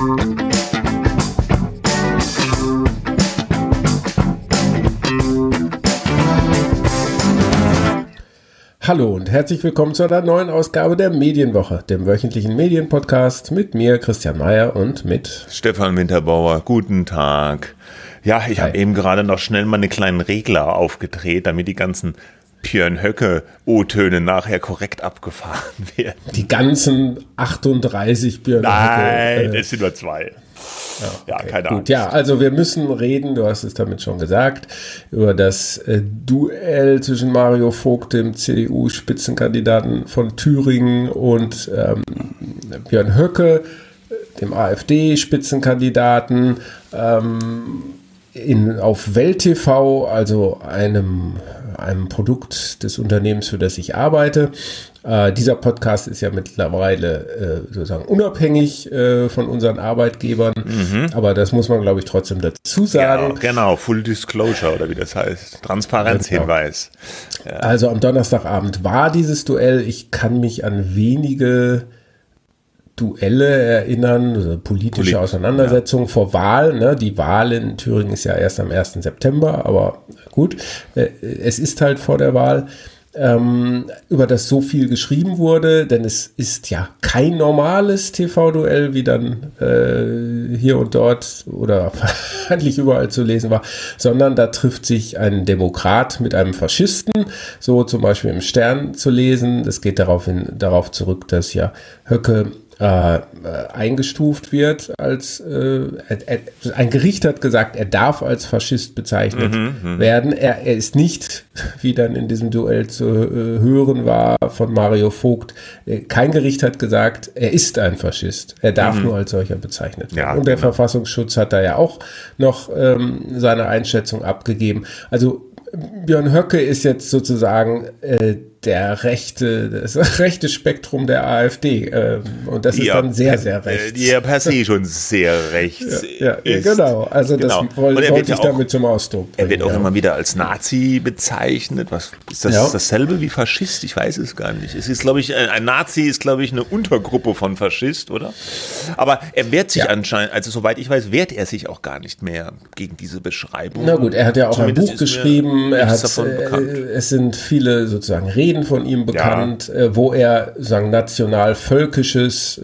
Hallo und herzlich willkommen zu einer neuen Ausgabe der Medienwoche, dem wöchentlichen Medienpodcast mit mir, Christian Mayer, und mit Stefan Winterbauer. Guten Tag. Ja, ich habe eben gerade noch schnell mal einen kleinen Regler aufgedreht, damit die ganzen Björn Höcke O-Töne nachher korrekt abgefahren werden. Die ganzen 38 Björn Höcke. Nein, es sind nur 2. Ja, okay, keine Ahnung. Gut, ja, also wir müssen reden, du hast es damit schon gesagt, über das Duell zwischen Mario Vogt, dem CDU-Spitzenkandidaten von Thüringen, und Björn Höcke, dem AfD-Spitzenkandidaten, auf Welt TV, also einem Produkt des Unternehmens, für das ich arbeite. Dieser Podcast ist ja mittlerweile sozusagen unabhängig von unseren Arbeitgebern, aber das muss man, glaube ich, trotzdem dazu sagen. Ja, genau, Full Disclosure oder wie das heißt, Transparenzhinweis. Ja. Also am Donnerstagabend war dieses Duell. Ich kann mich an wenige Duelle erinnern, also politische Auseinandersetzungen vor Wahl. Ne? Die Wahl in Thüringen ist ja erst am 1. September, aber gut, es ist halt vor der Wahl, über das so viel geschrieben wurde, denn es ist ja kein normales TV-Duell, wie dann hier und dort oder eigentlich überall zu lesen war, sondern da trifft sich ein Demokrat mit einem Faschisten, so zum Beispiel im Stern zu lesen. Das geht darauf zurück, dass ja Höcke eingestuft wird als ein Gericht hat gesagt, er darf als Faschist bezeichnet werden. Er ist nicht, wie dann in diesem Duell zu hören war von Mario Vogt, kein Gericht hat gesagt, er ist ein Faschist. Er darf nur als solcher bezeichnet werden. Ja, und der Verfassungsschutz hat da ja auch noch seine Einschätzung abgegeben. Also Björn Höcke ist jetzt sozusagen das rechte Spektrum der AfD. Und das ist dann sehr, sehr rechts. Die ja per se schon sehr rechts ist. Genau. Also das wollte ich damit zum Ausdruck bringen. Er wird auch immer wieder als Nazi bezeichnet. Was ist das dasselbe wie Faschist? Ich weiß es gar nicht. Es ist, glaube ich, ein Nazi ist, glaube ich, eine Untergruppe von Faschist, oder? Aber er wehrt sich anscheinend, also soweit ich weiß, wehrt er sich auch gar nicht mehr gegen diese Beschreibung. Na gut, er hat ja auch ein Buch geschrieben. Es sind viele sozusagen Reden von ihm bekannt, wo er sagen nationalistisches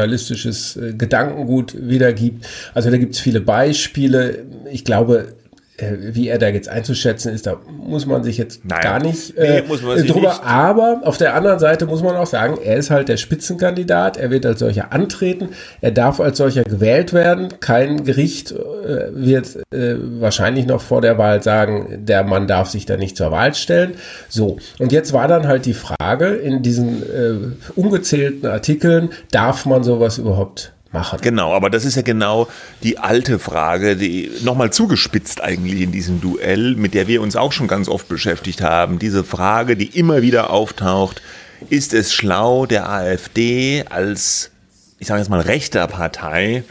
Gedankengut wiedergibt. Also da gibt es viele Beispiele. Ich glaube, wie er da jetzt einzuschätzen ist, da muss man sich jetzt gar nicht drüber. Aber auf der anderen Seite muss man auch sagen, er ist halt der Spitzenkandidat, er wird als solcher antreten, er darf als solcher gewählt werden. Kein Gericht wird wahrscheinlich noch vor der Wahl sagen, der Mann darf sich da nicht zur Wahl stellen. So, und jetzt war dann halt die Frage in diesen ungezählten Artikeln, darf man sowas überhaupt machen? Genau, aber das ist ja genau die alte Frage, die nochmal zugespitzt eigentlich in diesem Duell, mit der wir uns auch schon ganz oft beschäftigt haben. Diese Frage, die immer wieder auftaucht, ist es schlau, der AfD als, ich sage jetzt mal, rechter Partei,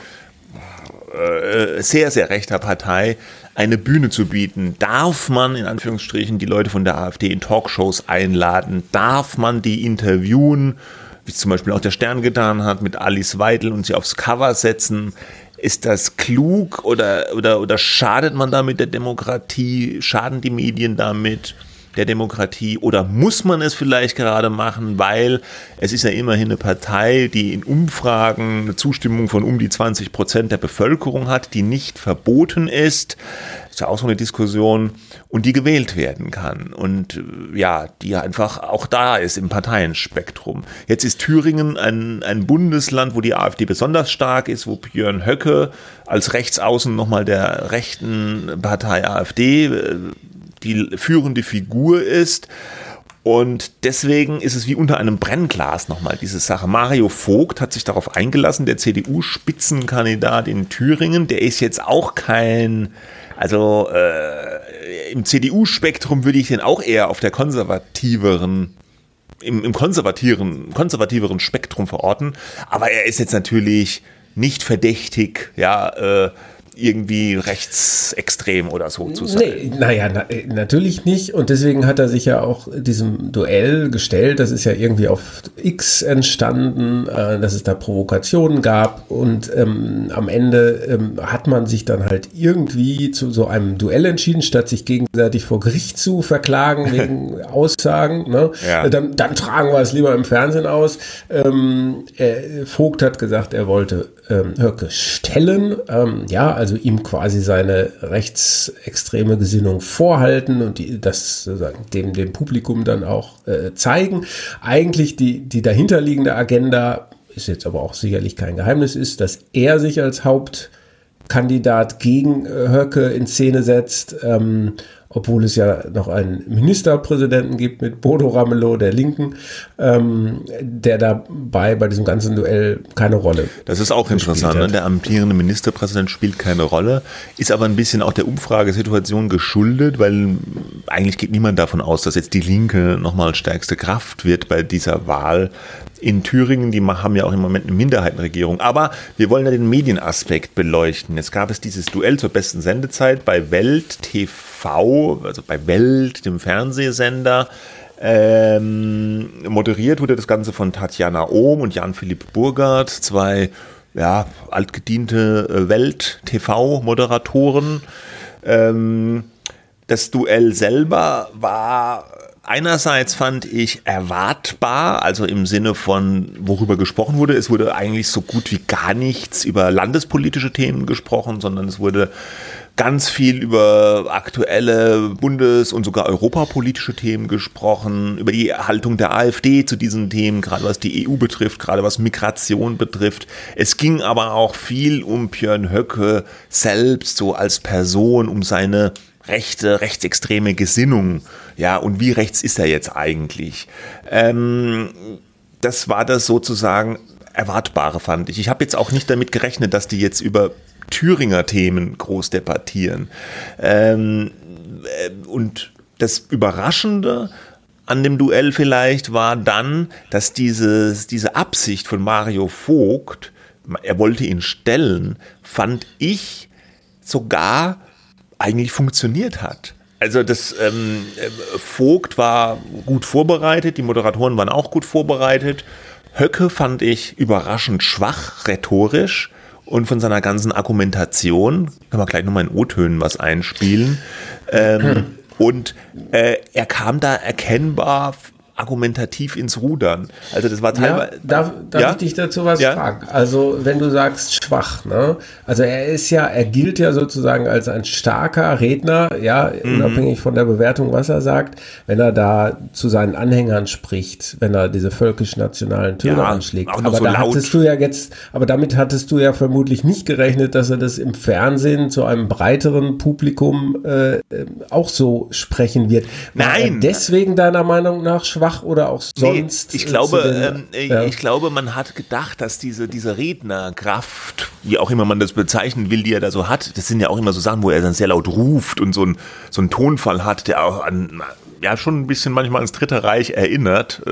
sehr, sehr rechter Partei, eine Bühne zu bieten? Darf man, in Anführungsstrichen, die Leute von der AfD in Talkshows einladen? Darf man die interviewen, wie es zum Beispiel auch der Stern getan hat, mit Alice Weidel und sie aufs Cover setzen? Ist das klug oder schadet man damit der Demokratie? Schaden die Medien damit der Demokratie? Oder muss man es vielleicht gerade machen, weil es ist ja immerhin eine Partei, die in Umfragen eine Zustimmung von um die 20% der Bevölkerung hat, die nicht verboten ist. Das ist ja auch so eine Diskussion, und die gewählt werden kann und die einfach auch da ist im Parteienspektrum. Jetzt ist Thüringen ein Bundesland, wo die AfD besonders stark ist, wo Björn Höcke als Rechtsaußen nochmal der rechten Partei AfD die führende Figur ist. Und deswegen ist es wie unter einem Brennglas nochmal diese Sache. Mario Vogt hat sich darauf eingelassen, der CDU-Spitzenkandidat in Thüringen, der ist jetzt auch kein, im CDU-Spektrum würde ich den auch eher auf der konservativeren, im konservativeren Spektrum verorten. Aber er ist jetzt natürlich nicht verdächtig, irgendwie rechtsextrem oder so zu sein. Nee, natürlich nicht. Und deswegen hat er sich ja auch diesem Duell gestellt. Das ist ja irgendwie auf X entstanden, dass es da Provokationen gab. Und am Ende hat man sich dann halt irgendwie zu so einem Duell entschieden, statt sich gegenseitig vor Gericht zu verklagen wegen Aussagen. Ne? Ja. Dann tragen wir es lieber im Fernsehen aus. Vogt hat gesagt, er wollte Höcke stellen, also ihm quasi seine rechtsextreme Gesinnung vorhalten und das sozusagen dem Publikum dann auch zeigen. Eigentlich die dahinterliegende Agenda, ist jetzt aber auch sicherlich kein Geheimnis, ist, dass er sich als Hauptkandidat gegen Höcke in Szene setzt, obwohl es ja noch einen Ministerpräsidenten gibt mit Bodo Ramelow, der Linken, der dabei bei diesem ganzen Duell keine Rolle spielt. Das ist auch interessant, ne? Der amtierende Ministerpräsident spielt keine Rolle, ist aber ein bisschen auch der Umfragesituation geschuldet, weil eigentlich geht niemand davon aus, dass jetzt die Linke nochmal stärkste Kraft wird bei dieser Wahl. In Thüringen, die haben ja auch im Moment eine Minderheitenregierung. Aber wir wollen ja den Medienaspekt beleuchten. Jetzt gab es dieses Duell zur besten Sendezeit bei Welt TV, also bei Welt, dem Fernsehsender. Moderiert wurde das Ganze von Tatjana Ohm und Jan-Philipp Burgert, zwei altgediente Welt-TV-Moderatoren. Das Duell selber war einerseits, fand ich, erwartbar, also im Sinne von, worüber gesprochen wurde. Es wurde eigentlich so gut wie gar nichts über landespolitische Themen gesprochen, sondern es wurde ganz viel über aktuelle bundes- und sogar europapolitische Themen gesprochen, über die Haltung der AfD zu diesen Themen, gerade was die EU betrifft, gerade was Migration betrifft. Es ging aber auch viel um Björn Höcke selbst, so als Person, um seine rechtsextreme Gesinnung. Ja, und wie rechts ist er jetzt eigentlich? Das war das sozusagen Erwartbare, fand ich. Ich habe jetzt auch nicht damit gerechnet, dass die jetzt über Thüringer Themen groß debattieren. Und das Überraschende an dem Duell vielleicht war dann, dass diese Absicht von Mario Vogt, er wollte ihn stellen, fand ich sogar eigentlich funktioniert hat. Also das Vogt war gut vorbereitet, die Moderatoren waren auch gut vorbereitet. Höcke fand ich überraschend schwach, rhetorisch und von seiner ganzen Argumentation, können wir gleich nochmal in O-Tönen was einspielen, und er kam da erkennbar argumentativ ins Rudern. Also das war teilweise... Darf ich dich dazu was fragen? Also wenn du sagst schwach, ne? Also er gilt ja sozusagen als ein starker Redner, unabhängig von der Bewertung, was er sagt, wenn er da zu seinen Anhängern spricht, wenn er diese völkisch-nationalen Töne anschlägt. Aber so damit hattest du ja vermutlich nicht gerechnet, dass er das im Fernsehen zu einem breiteren Publikum auch so sprechen wird. War er deswegen deiner Meinung nach schwach oder auch sonst? Nee, ich glaube, man hat gedacht, dass diese Rednerkraft, wie auch immer man das bezeichnen will, die er da so hat, das sind ja auch immer so Sachen, wo er dann sehr laut ruft und so einen Tonfall hat, der auch schon ein bisschen manchmal ans Dritte Reich erinnert.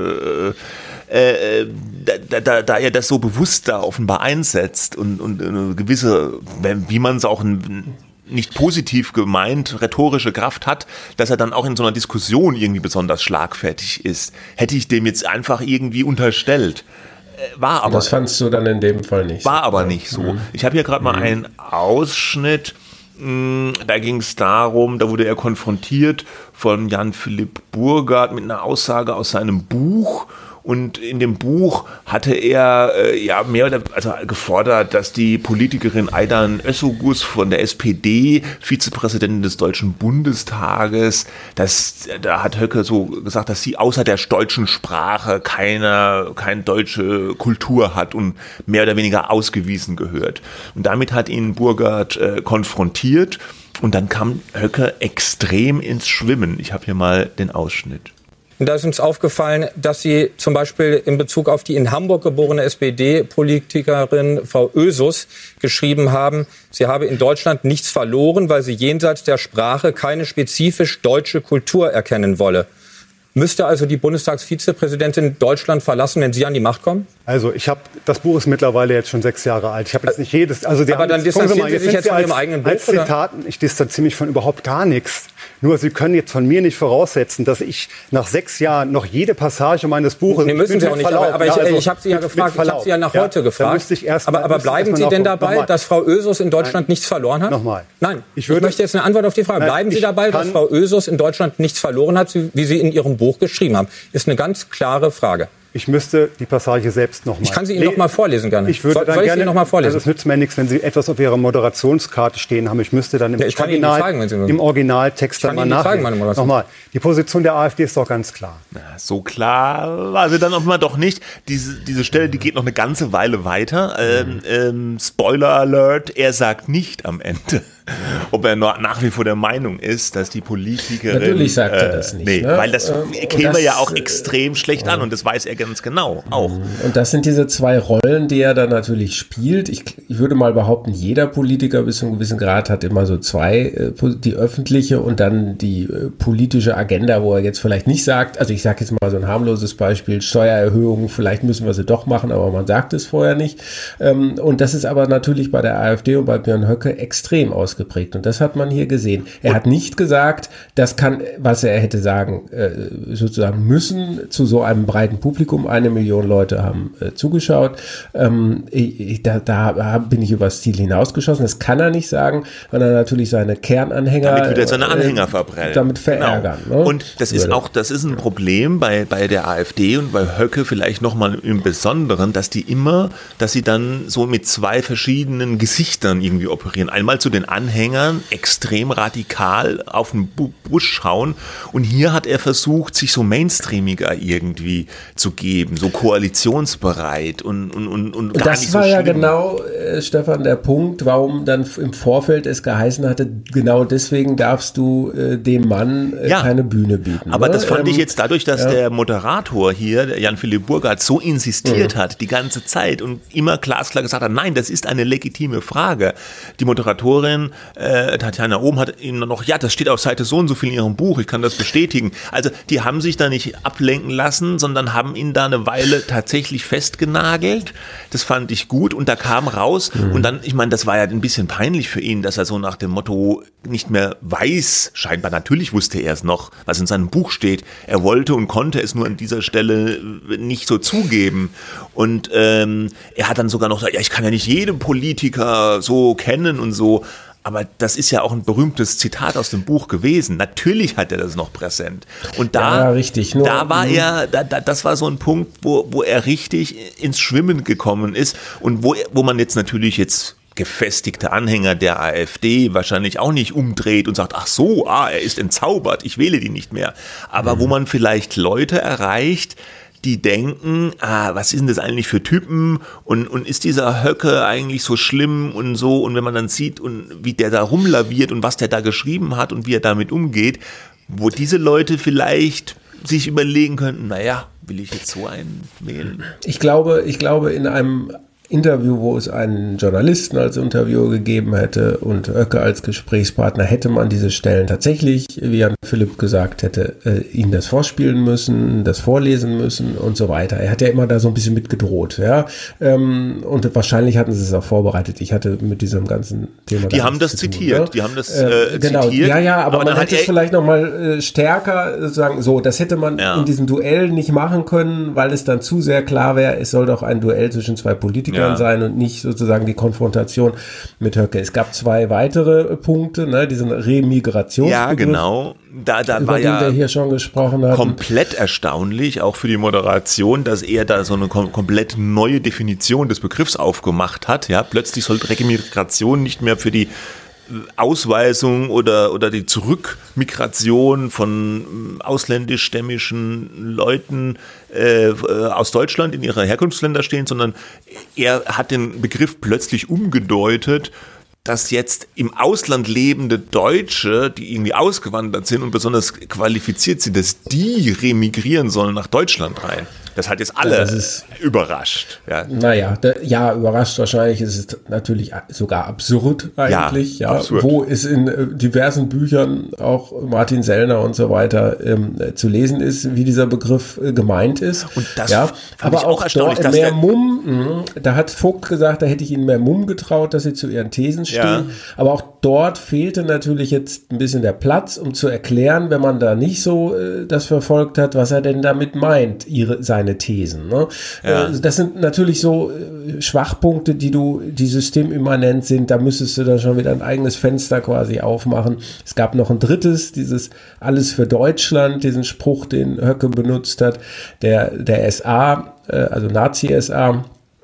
Da er das so bewusst da offenbar einsetzt und eine gewisse, wie man es auch nicht positiv gemeint, rhetorische Kraft hat, dass er dann auch in so einer Diskussion irgendwie besonders schlagfertig ist. Hätte ich dem jetzt einfach irgendwie unterstellt. War aber. Das fandst du dann in dem Fall nicht. War aber nicht so. Ich habe hier gerade mal einen Ausschnitt, da ging es darum, da wurde er konfrontiert von Jan-Philipp Burgert mit einer Aussage aus seinem Buch. Und in dem Buch hatte er gefordert, dass die Politikerin Aydan Özürgüz von der SPD, Vizepräsidentin des Deutschen Bundestages, da hat Höcke so gesagt, dass sie außer der deutschen Sprache keine deutsche Kultur hat und mehr oder weniger ausgewiesen gehört. Und damit hat ihn Burgert konfrontiert und dann kam Höcke extrem ins Schwimmen. Ich habe hier mal den Ausschnitt. Und da ist uns aufgefallen, dass Sie zum Beispiel in Bezug auf die in Hamburg geborene SPD-Politikerin Frau Ösus geschrieben haben, sie habe in Deutschland nichts verloren, weil sie jenseits der Sprache keine spezifisch deutsche Kultur erkennen wolle. Müsste also die Bundestagsvizepräsidentin Deutschland verlassen, wenn Sie an die Macht kommen? Also das Buch ist mittlerweile jetzt schon 6 Jahre alt. Ich habe jetzt nicht jedes... Also aber dann distanzieren Sie sich jetzt von Ihrem eigenen Buch? Als Zitaten, ich distanziere mich von überhaupt gar nichts. Nur Sie können jetzt von mir nicht voraussetzen, dass ich nach 6 Jahren noch jede Passage meines Buches... Nee, müssen Sie auch nicht, aber ich habe Sie ja gefragt, ich habe Sie ja nach heute gefragt. Aber bleiben Sie denn dabei, dass Frau Ösus in Deutschland nichts verloren hat? Nochmal. Nein, ich möchte jetzt eine Antwort auf die Frage. Bleiben Sie dabei, dass Frau Ösus in Deutschland nichts verloren hat, wie Sie in Ihrem Buch geschrieben haben? Ist eine ganz klare Frage. Ich müsste die Passage selbst nochmal... Ich kann sie Ihnen noch mal vorlesen gerne. Ich würde dann gerne... noch mal vorlesen? Also es nützt mir nichts, wenn Sie etwas auf Ihrer Moderationskarte stehen haben. Ich müsste dann im Originaltext dann mal nachlesen. Nochmal, die Position der AfD ist doch ganz klar. Na, so klar war sie dann auch mal doch nicht. Diese Stelle, die geht noch eine ganze Weile weiter. Spoiler Alert, er sagt nicht am Ende, ob er nach wie vor der Meinung ist, dass die Politikerin... Natürlich sagt er das nicht. Nee, weil das käme ja auch extrem schlecht an und das weiß er ganz genau auch. Und das sind diese 2 Rollen, die er dann natürlich spielt. Ich würde mal behaupten, jeder Politiker bis zu einem gewissen Grad hat immer so 2, die öffentliche und dann die politische Agenda, wo er jetzt vielleicht nicht sagt, also ich sage jetzt mal so ein harmloses Beispiel, Steuererhöhungen, vielleicht müssen wir sie doch machen, aber man sagt es vorher nicht. Und das ist aber natürlich bei der AfD und bei Björn Höcke extrem ausgeprägt und das hat man hier gesehen. Er hat nicht gesagt, das kann, was er hätte sagen, sozusagen müssen zu so einem breiten Publikum, 1 Million Leute haben zugeschaut. Da bin ich übers Ziel hinausgeschossen. Das kann er nicht sagen, weil er natürlich seine Kernanhänger damit wird er seine Anhänger verprellen. Damit verärgern. Genau. Ne? Und das ist ein Problem bei der AfD und bei Höcke vielleicht nochmal im Besonderen, dass sie dann so mit 2 verschiedenen Gesichtern irgendwie operieren. Einmal zu den Anhängern extrem radikal auf den Busch schauen und hier hat er versucht, sich so mainstreamiger irgendwie zu geben, so koalitionsbereit und gar das nicht so war schlimm. Ja genau, Stefan, der Punkt, warum dann im Vorfeld es geheißen hatte, genau deswegen darfst du dem Mann keine Bühne bieten. Aber das fand ich jetzt dadurch, dass der Moderator hier, der Jan-Philipp Burkhardt, so insistiert hat die ganze Zeit und immer glasklar gesagt hat, nein, das ist eine legitime Frage. Die Moderatorin Tatjana Ohm hat ihm noch, das steht auf Seite so und so viel in ihrem Buch, ich kann das bestätigen. Also die haben sich da nicht ablenken lassen, sondern haben ihn da eine Weile tatsächlich festgenagelt. Das fand ich gut und da kam raus und dann, ich meine, das war ja ein bisschen peinlich für ihn, dass er so nach dem Motto nicht mehr weiß, scheinbar natürlich wusste er es noch, was in seinem Buch steht. Er wollte und konnte es nur an dieser Stelle nicht so zugeben und er hat dann sogar noch gesagt, ich kann ja nicht jeden Politiker so kennen und so. Aber das ist ja auch ein berühmtes Zitat aus dem Buch gewesen. Natürlich hat er das noch präsent. Und da, richtig. Das war so ein Punkt, wo er richtig ins Schwimmen gekommen ist und wo man jetzt natürlich gefestigte Anhänger der AfD wahrscheinlich auch nicht umdreht und sagt, ach so, er ist entzaubert, ich wähle die nicht mehr. Aber wo man vielleicht Leute erreicht, die denken, was ist denn das eigentlich für Typen und ist dieser Höcke eigentlich so schlimm und so und wenn man dann sieht und wie der da rumlaviert und was der da geschrieben hat und wie er damit umgeht, wo diese Leute vielleicht sich überlegen könnten, will ich jetzt so einen wählen? Ich glaube in einem Interview, wo es einen Journalisten als Interviewer gegeben hätte und Höcke als Gesprächspartner, hätte man diese Stellen tatsächlich, wie Jan Philipp gesagt hätte, ihnen das vorspielen müssen, das vorlesen müssen und so weiter. Er hat ja immer da so ein bisschen mitgedroht, und wahrscheinlich hatten sie es auch vorbereitet. Ich hatte mit diesem ganzen Thema... Die haben das zitiert, genau. zitiert. Ja, aber man hätte es vielleicht nochmal stärker sagen, so, das hätte man in diesem Duell nicht machen können, weil es dann zu sehr klar wäre, es soll doch ein Duell zwischen 2 Politikern sein und nicht sozusagen die Konfrontation mit Höcke. Es gab 2 weitere Punkte, diesen Remigrationsbegriff. Ja, genau. Da war ja wir hier schon gesprochen hatten. Komplett erstaunlich, auch für die Moderation, dass er da so eine komplett neue Definition des Begriffs aufgemacht hat. Ja, plötzlich sollte Remigration nicht mehr für die Ausweisung oder die Zurückmigration von ausländischstämmigen Leuten aus Deutschland in ihre Herkunftsländer stehen, sondern er hat den Begriff plötzlich umgedeutet, dass jetzt im Ausland lebende Deutsche, die irgendwie ausgewandert sind und besonders qualifiziert sind, dass die remigrieren sollen nach Deutschland rein. Das hat jetzt alle überrascht. Ja. Naja, überrascht wahrscheinlich ist es natürlich sogar absurd eigentlich. Ja, absurd. Wo es in diversen Büchern, auch Martin Sellner und so weiter, zu lesen ist, wie dieser Begriff gemeint ist. Und das fand aber ich auch erstaunlich. Dass mehr Mumm, da hat Vogt gesagt, da hätte ich ihnen mehr Mumm getraut, dass sie zu ihren Thesen stehen. Ja. Aber auch dort fehlte natürlich jetzt ein bisschen der Platz, um zu erklären, wenn man da nicht so das verfolgt hat, was er denn damit meint, seine Thesen. Ne? Ja. Das sind natürlich so Schwachpunkte, die systemimmanent sind. Da müsstest du dann schon wieder ein eigenes Fenster quasi aufmachen. Es gab noch ein drittes, dieses Alles für Deutschland, diesen Spruch, den Höcke benutzt hat, der SA, also Nazi-SA,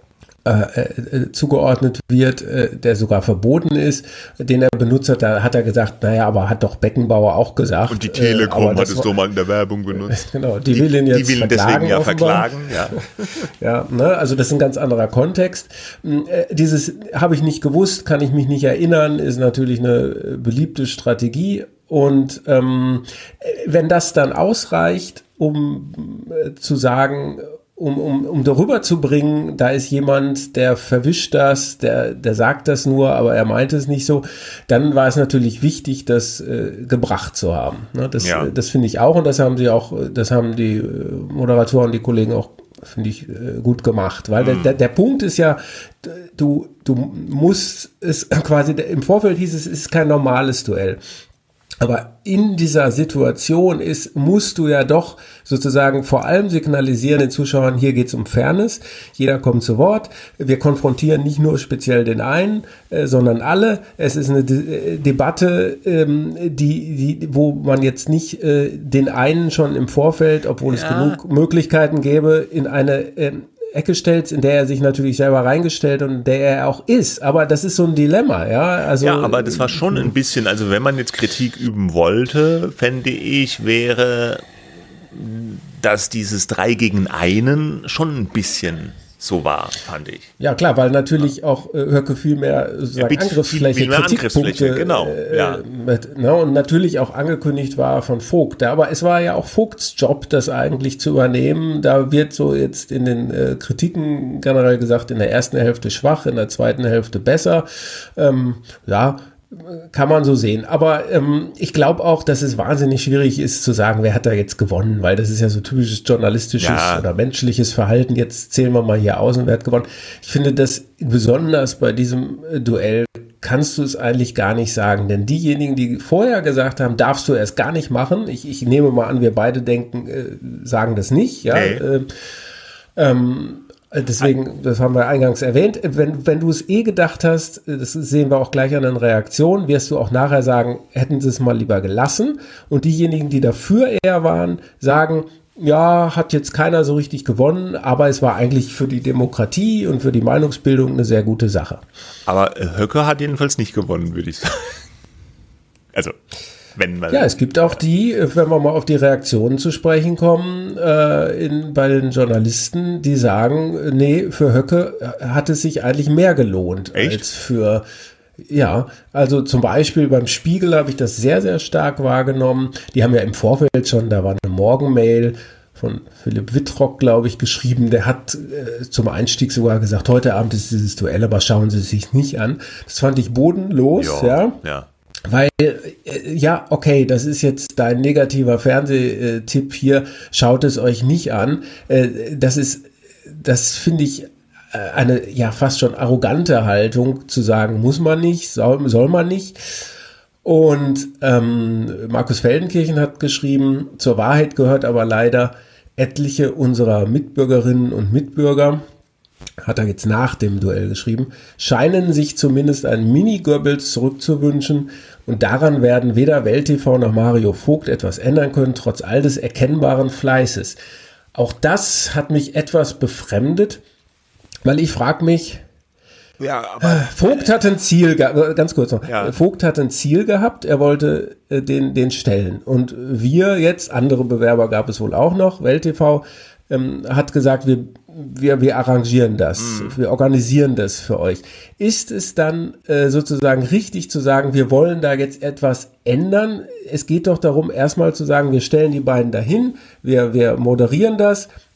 zugeordnet wird, der sogar verboten ist, den er benutzt hat. Da hat er gesagt, naja, aber hat doch Beckenbauer auch gesagt. Und die Telekom hat es doch mal in der Werbung benutzt. Genau, die will ihn jetzt deswegen ja verklagen. Ja, ja, ne, also das ist ein ganz anderer Kontext. Dieses habe ich nicht gewusst, kann ich mich nicht erinnern, ist natürlich eine beliebte Strategie. Und wenn das dann ausreicht, um zu sagen, um darüber zu bringen, da ist jemand, der verwischt das, der sagt das nur, aber er meint es nicht so, dann war es natürlich wichtig, das gebracht zu haben. Ne? Das finde ich auch, und das haben die Moderatoren, die Kollegen auch, finde ich, gut gemacht, weil der Punkt ist ja, du musst es quasi, im Vorfeld hieß es ist kein normales Duell. Aber in dieser Situation musst du ja doch sozusagen vor allem signalisieren den Zuschauern, hier geht es um Fairness, jeder kommt zu Wort, wir konfrontieren nicht nur speziell den einen, sondern alle. Es ist eine Debatte, wo man jetzt nicht den einen schon im Vorfeld, obwohl es genug Möglichkeiten gäbe, in eine Ecke stellt, in der er sich natürlich selber reingestellt und in der er auch ist. Aber das ist so ein Dilemma, ja. Also, ja, aber das war schon ein bisschen, also wenn man jetzt Kritik üben wollte, fände ich, wäre, dass dieses 3 gegen 1 schon ein bisschen so war, fand ich. Ja, klar, weil natürlich auch Höcke viel mehr Angriffsfläche, Kritikpunkte, genau, und natürlich auch angekündigt war von Vogt. Aber es war ja auch Vogts Job, das eigentlich zu übernehmen. Da wird so jetzt in den Kritiken generell gesagt, in der ersten Hälfte schwach, in der zweiten Hälfte besser. Kann man so sehen. Aber ich glaube auch, dass es wahnsinnig schwierig ist zu sagen, wer hat da jetzt gewonnen, weil das ist ja so typisches journalistisches oder menschliches Verhalten. Jetzt zählen wir mal hier aus und wer hat gewonnen. Ich finde, dass besonders bei diesem Duell kannst du es eigentlich gar nicht sagen, denn diejenigen, die vorher gesagt haben, darfst du erst gar nicht machen, ich nehme mal an, wir beide sagen das nicht, ja, deswegen, das haben wir eingangs erwähnt, wenn du es gedacht hast, das sehen wir auch gleich an den Reaktionen, wirst du auch nachher sagen, hätten sie es mal lieber gelassen. Und diejenigen, die dafür eher waren, sagen, ja, hat jetzt keiner so richtig gewonnen, aber es war eigentlich für die Demokratie und für die Meinungsbildung eine sehr gute Sache. Aber Höcke hat jedenfalls nicht gewonnen, würde ich sagen. Also... es gibt auch wenn wir mal auf die Reaktionen zu sprechen kommen, bei den Journalisten, die sagen, nee, für Höcke hat es sich eigentlich mehr gelohnt. Echt? Als für, also zum Beispiel beim Spiegel habe ich das sehr, sehr stark wahrgenommen. Die haben ja im Vorfeld schon, da war eine Morgenmail von Philipp Wittrock, glaube ich, geschrieben. Der hat zum Einstieg sogar gesagt, heute Abend ist dieses Duell, aber schauen Sie es sich nicht an. Das fand ich bodenlos, ja. Weil, okay, das ist jetzt dein negativer Fernsehtipp hier, schaut es euch nicht an. Das finde ich eine fast schon arrogante Haltung, zu sagen, muss man nicht, soll man nicht. Und Markus Feldenkirchen hat geschrieben, zur Wahrheit gehört aber leider, etliche unserer Mitbürgerinnen und Mitbürger, hat er jetzt nach dem Duell geschrieben, scheinen sich zumindest einen Mini-Goebbels zurückzuwünschen, und daran werden weder Welt TV noch Mario Vogt etwas ändern können, trotz all des erkennbaren Fleißes. Auch das hat mich etwas befremdet, weil ich frage mich, Vogt hat ein Ziel, ganz kurz noch, Vogt hat ein Ziel gehabt, er wollte den stellen, und wir jetzt, andere Bewerber gab es wohl auch noch, Welt TV, hat gesagt, wir arrangieren das, wir organisieren das für euch. Ist es dann sozusagen richtig zu sagen, wir wollen da jetzt etwas ändern? Es geht doch darum, erstmal zu sagen, wir stellen die beiden dahin, wir moderieren das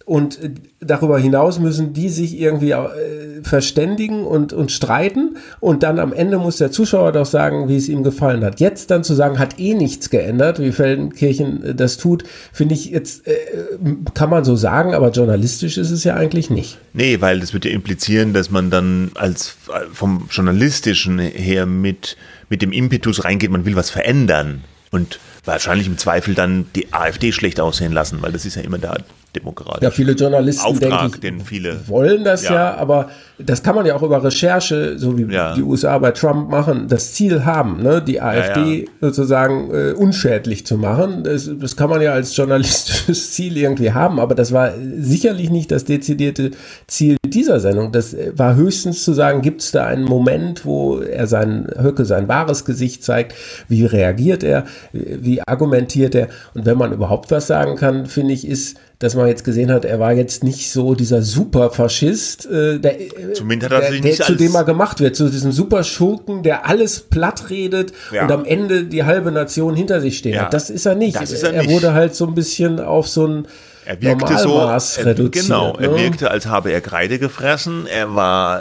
und darüber hinaus müssen die sich irgendwie verständigen und streiten und dann am Ende muss der Zuschauer doch sagen, wie es ihm gefallen hat. Jetzt dann zu sagen, hat nichts geändert, wie Feldenkirchen das tut, finde ich jetzt, kann man so sagen, aber journalistisch ist es ja eigentlich nicht. Nee, weil das würde ja implizieren, dass man dann vom Journalistischen her mit dem Impetus reingeht, man will was verändern und wahrscheinlich im Zweifel dann die AfD schlecht aussehen lassen, weil das ist ja immer der demokratische Ja, viele Journalisten, Auftrag, denke ich, wollen das ja, aber das kann man ja auch über Recherche, so wie die USA bei Trump machen, das Ziel haben, ne, die AfD sozusagen unschädlich zu machen. Das kann man ja als journalistisches Ziel irgendwie haben, aber das war sicherlich nicht das dezidierte Ziel dieser Sendung. Das war höchstens zu sagen, gibt es da einen Moment, wo Höcke sein wahres Gesicht zeigt, wie reagiert er, wie argumentiert er, und wenn man überhaupt was sagen kann, finde ich, ist, dass man jetzt gesehen hat, er war jetzt nicht so dieser Superfaschist, zumindest hat er sich nicht zu dem er gemacht wird, zu diesem Superschurken, der alles platt redet und am Ende die halbe Nation hinter sich stehen hat. Das ist er nicht. Er wurde halt so ein bisschen auf so ein Normalmaß reduziert. Genau, er wirkte, als habe er Kreide gefressen. Er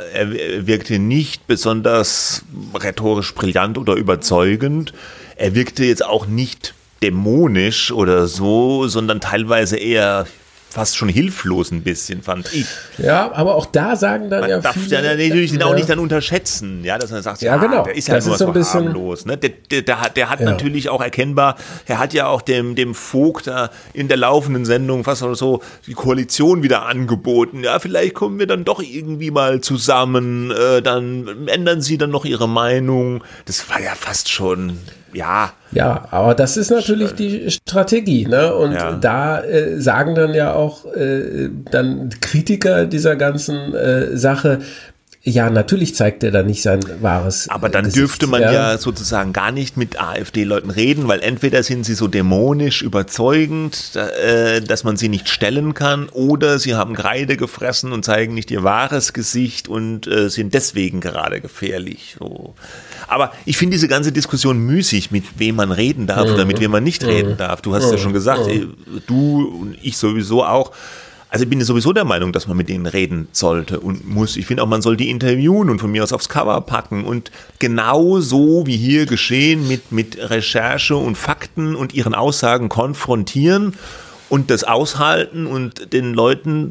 wirkte nicht besonders rhetorisch brillant oder überzeugend. Er wirkte jetzt auch nicht dämonisch oder so, sondern teilweise eher fast schon hilflos ein bisschen, fand ich. Ja, aber auch da sagen dann man darf viele... Man darf natürlich den auch nicht dann unterschätzen, dass man sagt, genau. Der ist ja nur so harmlos. Ne? Der hat natürlich auch erkennbar, er hat ja auch dem Vogt da in der laufenden Sendung fast so die Koalition wieder angeboten. Ja, vielleicht kommen wir dann doch irgendwie mal zusammen, dann ändern sie dann noch ihre Meinung. Das war ja fast schon... Ja, aber das ist natürlich die Strategie, ne? Und da sagen dann ja auch dann Kritiker dieser ganzen Sache, ja, natürlich zeigt er da nicht sein wahres Aber dann Gesicht, dürfte man ja sozusagen gar nicht mit AfD-Leuten reden, weil entweder sind sie so dämonisch überzeugend, dass man sie nicht stellen kann, oder sie haben Kreide gefressen und zeigen nicht ihr wahres Gesicht und sind deswegen gerade gefährlich. So. Aber ich finde diese ganze Diskussion müßig, mit wem man reden darf oder mit wem man nicht reden darf. Du hast ja schon gesagt, du und ich sowieso auch. Also ich bin sowieso der Meinung, dass man mit denen reden sollte und muss. Ich finde auch, man soll die interviewen und von mir aus aufs Cover packen und genau so wie hier geschehen mit Recherche und Fakten und ihren Aussagen konfrontieren und das aushalten und den Leuten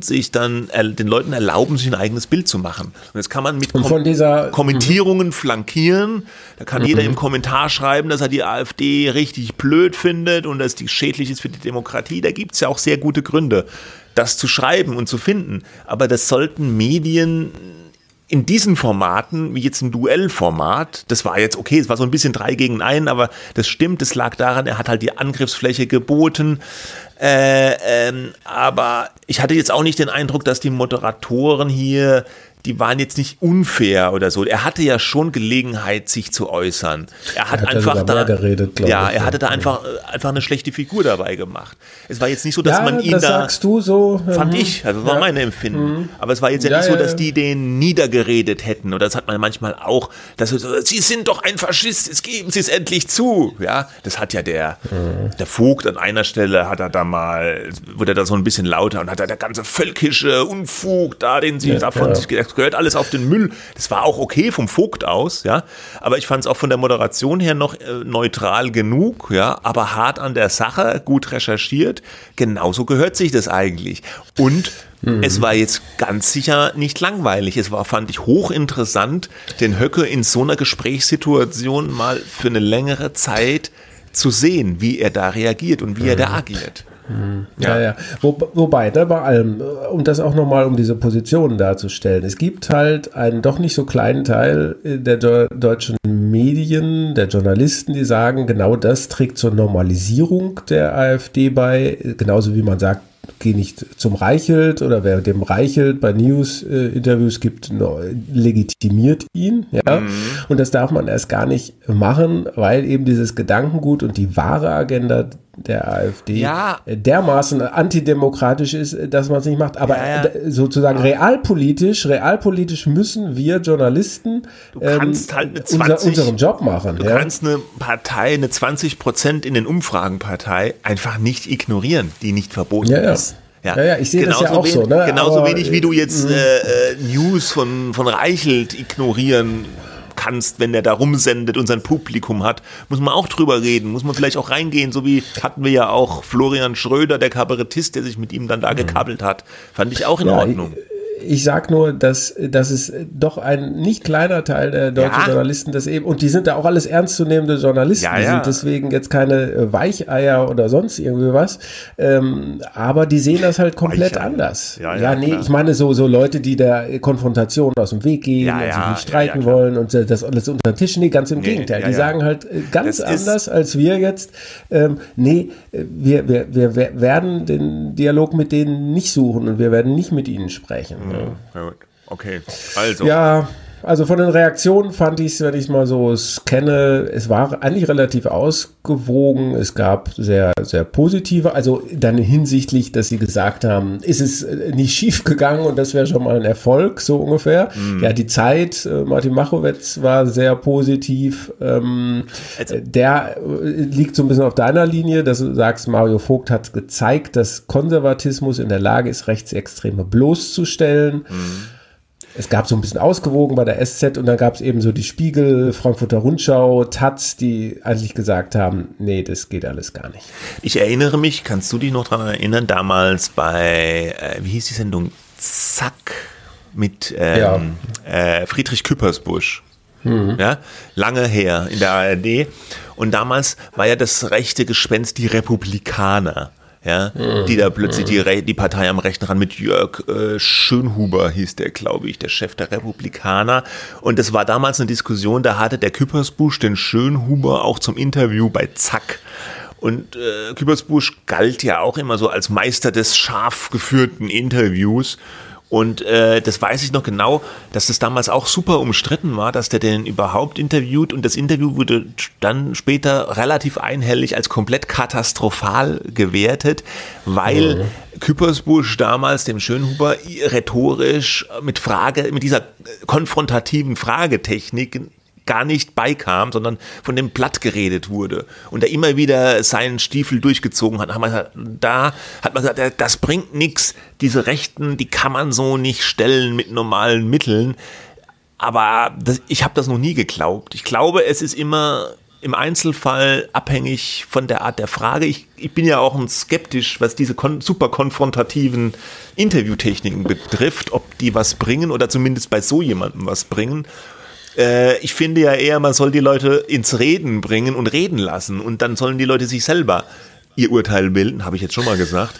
erlauben, sich ein eigenes Bild zu machen. Und das kann man mit Kommentierungen flankieren. Da kann jeder im Kommentar schreiben, dass er die AfD richtig blöd findet und dass die schädlich ist für die Demokratie. Da gibt es ja auch sehr gute Gründe, das zu schreiben und zu finden. Aber das sollten Medien in diesen Formaten, wie jetzt ein Duellformat, das war jetzt okay, es war so ein bisschen 3 gegen 1, aber das stimmt, das lag daran, er hat halt die Angriffsfläche geboten. Aber ich hatte jetzt auch nicht den Eindruck, dass die Moderatoren hier, die waren jetzt nicht unfair oder so. Er hatte ja schon Gelegenheit, sich zu äußern. Er hat einfach da geredet, er hatte da einfach eine schlechte Figur dabei gemacht. Es war jetzt nicht so, dass man ihn das sagst du so. Fand ich, also war mein Empfinden. Aber es war jetzt nicht so, dass die den niedergeredet hätten. Oder das hat man manchmal auch, dass sie sind doch ein Faschist, jetzt geben sie es endlich zu. Ja, das hat ja der Vogt an einer Stelle, wurde er da so ein bisschen lauter und hat da der ganze völkische Unfug da, den sie davon sich gedacht, gehört alles auf den Müll. Das war auch okay vom Vogt aus, aber ich fand es auch von der Moderation her noch neutral genug, aber hart an der Sache, gut recherchiert. Genauso gehört sich das eigentlich. Und es war jetzt ganz sicher nicht langweilig. Es war, fand ich, hochinteressant, den Höcke in so einer Gesprächssituation mal für eine längere Zeit zu sehen, wie er da reagiert und wie er da agiert. Ja. Wobei, bei allem, um das auch nochmal, um diese Positionen darzustellen, es gibt halt einen doch nicht so kleinen Teil der deutschen Medien, der Journalisten, die sagen, genau das trägt zur Normalisierung der AfD bei, genauso wie man sagt, geh nicht zum Reichelt oder wer dem Reichelt bei News-Interviews gibt, legitimiert ihn. Und das darf man erst gar nicht machen, weil eben dieses Gedankengut und die wahre Agenda der AfD dermaßen antidemokratisch ist, dass man es nicht macht. Aber sozusagen realpolitisch müssen wir Journalisten unseren Job machen. Du kannst eine Partei, eine 20% in den Umfragen-Partei einfach nicht ignorieren, die nicht verboten ist. Ja, ich sehe das ja auch so. Ne? Genauso wenig, wie du jetzt News von Reichelt ignorieren kannst, wenn der da rumsendet und sein Publikum hat, muss man auch drüber reden, muss man vielleicht auch reingehen, so wie hatten wir ja auch Florian Schröder, der Kabarettist, der sich mit ihm dann da gekabbelt hat. Fand ich auch in Ordnung. Ich sag nur, dass es doch ein nicht kleiner Teil der deutschen Journalisten das eben, und die sind da auch alles ernstzunehmende Journalisten, die sind deswegen jetzt keine Weicheier oder sonst irgendwie was, aber die sehen das halt komplett anders. Ich meine so Leute, die der Konfrontation aus dem Weg gehen und sich nicht streiten wollen und das alles unter den Tisch, ganz im Gegenteil, die sagen halt ganz anders als wir jetzt, wir werden den Dialog mit denen nicht suchen und wir werden nicht mit ihnen sprechen. Ja, okay, also. Ja, also von den Reaktionen fand ich es, wenn ich es mal so scanne, es war eigentlich relativ ausgewogen. Es gab sehr, sehr positive, also dann hinsichtlich, dass sie gesagt haben, ist es nicht schief gegangen und das wäre schon mal ein Erfolg, so ungefähr. Ja, die Zeit, Martin Machowetz war sehr positiv. Der liegt so ein bisschen auf deiner Linie, dass du sagst, Mario Vogt hat gezeigt, dass Konservatismus in der Lage ist, Rechtsextreme bloßzustellen. Es gab so ein bisschen ausgewogen bei der SZ und dann gab es eben so die Spiegel, Frankfurter Rundschau, Taz, die eigentlich gesagt haben, nee, das geht alles gar nicht. Ich erinnere mich, kannst du dich noch daran erinnern, damals bei, wie hieß die Sendung, Zack, mit Friedrich Küppersbusch. Ja, lange her in der ARD. Und damals war ja das rechte Gespenst die Republikaner. Ja, die da plötzlich die Partei am rechten Rand mit Jörg Schönhuber hieß der, glaube ich, der Chef der Republikaner. Und das war damals eine Diskussion, da hatte der Küppersbusch den Schönhuber auch zum Interview bei Zack. Und Küppersbusch galt ja auch immer so als Meister des scharf geführten Interviews. Und das weiß ich noch genau, dass das damals auch super umstritten war, dass der den überhaupt interviewt. Und das Interview wurde dann später relativ einhellig als komplett katastrophal gewertet, weil Küppersbusch damals dem Schönhuber rhetorisch mit dieser konfrontativen Fragetechnik gar nicht beikam, sondern von dem platt geredet wurde und er immer wieder seinen Stiefel durchgezogen hat. Da hat man gesagt, das bringt nichts, diese Rechten, die kann man so nicht stellen mit normalen Mitteln, aber ich habe das noch nie geglaubt. Ich glaube, es ist immer im Einzelfall abhängig von der Art der Frage. Ich bin ja auch skeptisch, was diese super konfrontativen Interviewtechniken betrifft, ob die was bringen oder zumindest bei so jemandem was bringen. Ich finde ja eher, man soll die Leute ins Reden bringen und reden lassen und dann sollen die Leute sich selber ihr Urteil bilden, habe ich jetzt schon mal gesagt,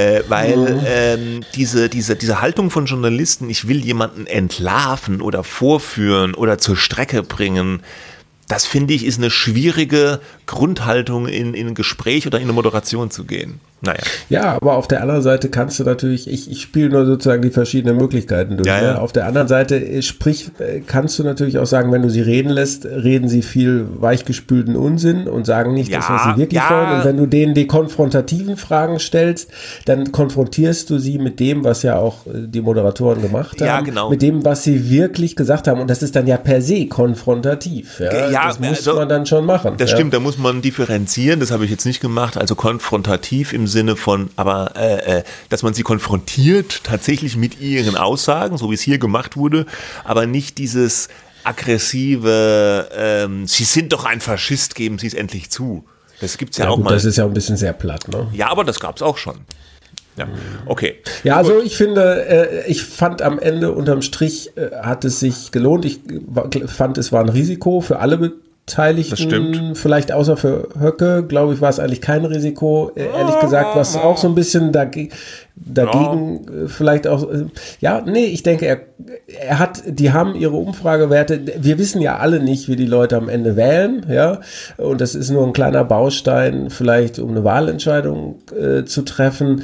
weil diese Haltung von Journalisten, ich will jemanden entlarven oder vorführen oder zur Strecke bringen, das finde ich ist eine schwierige Grundhaltung in ein Gespräch oder in eine Moderation zu gehen. Naja. Ja, aber auf der anderen Seite kannst du natürlich, ich spiele nur sozusagen die verschiedenen Möglichkeiten durch. Ja. Auf der anderen Seite kannst du natürlich auch sagen, wenn du sie reden lässt, reden sie viel weichgespülten Unsinn und sagen nicht das, was sie wirklich wollen. Und wenn du denen die konfrontativen Fragen stellst, dann konfrontierst du sie mit dem, was ja auch die Moderatoren gemacht haben, genau. Mit dem, was sie wirklich gesagt haben. Und das ist dann ja per se konfrontativ. Das muss man dann schon machen. Das stimmt, da muss man differenzieren. Das habe ich jetzt nicht gemacht. Also konfrontativ im Sinne von, aber dass man sie konfrontiert tatsächlich mit ihren Aussagen, so wie es hier gemacht wurde, aber nicht dieses aggressive, sie sind doch ein Faschist, geben Sie es endlich zu. Das gibt's ja auch gut, mal. Das ist ja ein bisschen sehr platt, ne? Ja, aber das gab's auch schon. Ja, okay. Ja, also ich finde, ich fand am Ende unterm Strich hat es sich gelohnt. Ich fand, es war ein Risiko für alle Beteiligten. Das stimmt. Vielleicht außer für Höcke, glaube ich, war es eigentlich kein Risiko. Ehrlich gesagt, was auch so ein bisschen dagegen vielleicht auch, ich denke, die haben ihre Umfragewerte, wir wissen ja alle nicht, wie die Leute am Ende wählen, ja, und das ist nur ein kleiner Baustein, vielleicht um eine Wahlentscheidung zu treffen.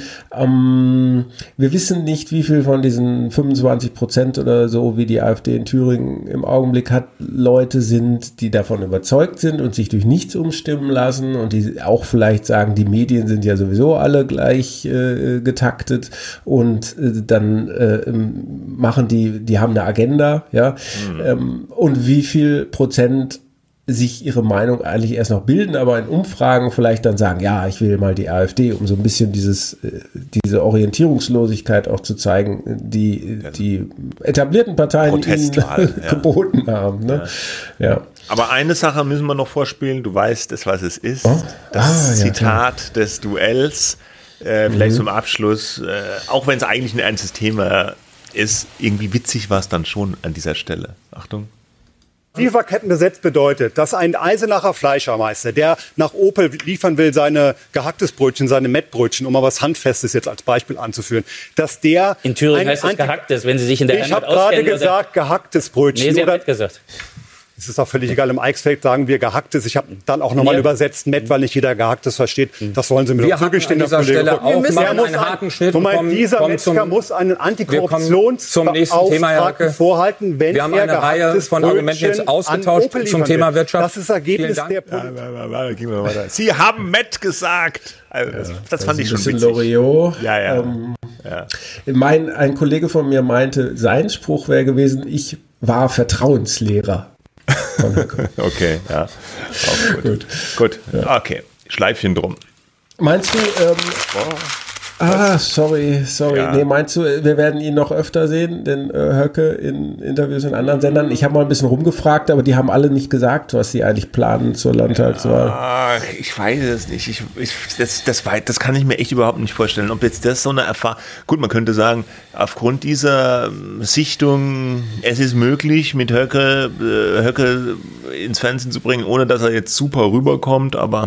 Wir wissen nicht, wie viel von diesen 25% oder so, wie die AfD in Thüringen im Augenblick hat, Leute sind, die davon überzeugt sind und sich durch nichts umstimmen lassen und die auch vielleicht sagen, die Medien sind ja sowieso alle gleich getaktet und dann machen die haben eine Agenda, ja, und wie viel Prozent sich ihre Meinung eigentlich erst noch bilden, aber in Umfragen vielleicht dann sagen, ja, ich will mal die AfD, um so ein bisschen diese Orientierungslosigkeit auch zu zeigen, die etablierten Parteien ihnen geboten haben. Ne? Ja. Aber eine Sache müssen wir noch vorspielen, du weißt, was es ist. Oh? Das Zitat des Duells, vielleicht zum Abschluss, auch wenn es eigentlich ein ernstes Thema ist, irgendwie witzig war es dann schon an dieser Stelle. Achtung. Lieferkettengesetz bedeutet, dass ein Eisenacher Fleischermeister, der nach Opel liefern will, seine gehacktes Brötchen, seine Mettbrötchen, um mal was Handfestes jetzt als Beispiel anzuführen, dass der... In Thüringen heißt es gehacktes, wenn Sie sich in der Heimat auskennen. Ich habe gerade gesagt, gehacktes Brötchen. Nee, Sie haben Mett gesagt. Es ist auch völlig egal, im Eichsfeld sagen wir gehacktes. Ich habe dann auch nochmal übersetzt, Mett, weil nicht jeder gehacktes versteht. Das wollen Sie mir doch zugestehen. Wir an dieser Stelle auch mal einen harten Schnitt bekommen. Dieser Metzger muss einen Antikorruptionsbeauftragten vorhalten, wenn wir haben eine Reihe von Argumenten jetzt ausgetauscht zum Thema Wirtschaft. Das ist das Ergebnis der Politik. Sie haben Mett gesagt. Also das fand ich schon witzig. Loriot. Ja. Ein Kollege von mir meinte, sein Spruch wäre gewesen, ich war Vertrauenslehrer. Okay, ja. Auch gut. Ja. Okay, Schleifchen drum. Meinst du, sorry. Ja. Nee, meinst du, wir werden ihn noch öfter sehen, den Höcke in Interviews in anderen Sendern? Ich habe mal ein bisschen rumgefragt, aber die haben alle nicht gesagt, was sie eigentlich planen zur Landtagswahl. Ach, ich weiß es nicht. Das kann ich mir echt überhaupt nicht vorstellen. Ob jetzt das so eine Erfahrung... Gut, man könnte sagen, aufgrund dieser Sichtung, es ist möglich, mit Höcke ins Fernsehen zu bringen, ohne dass er jetzt super rüberkommt, aber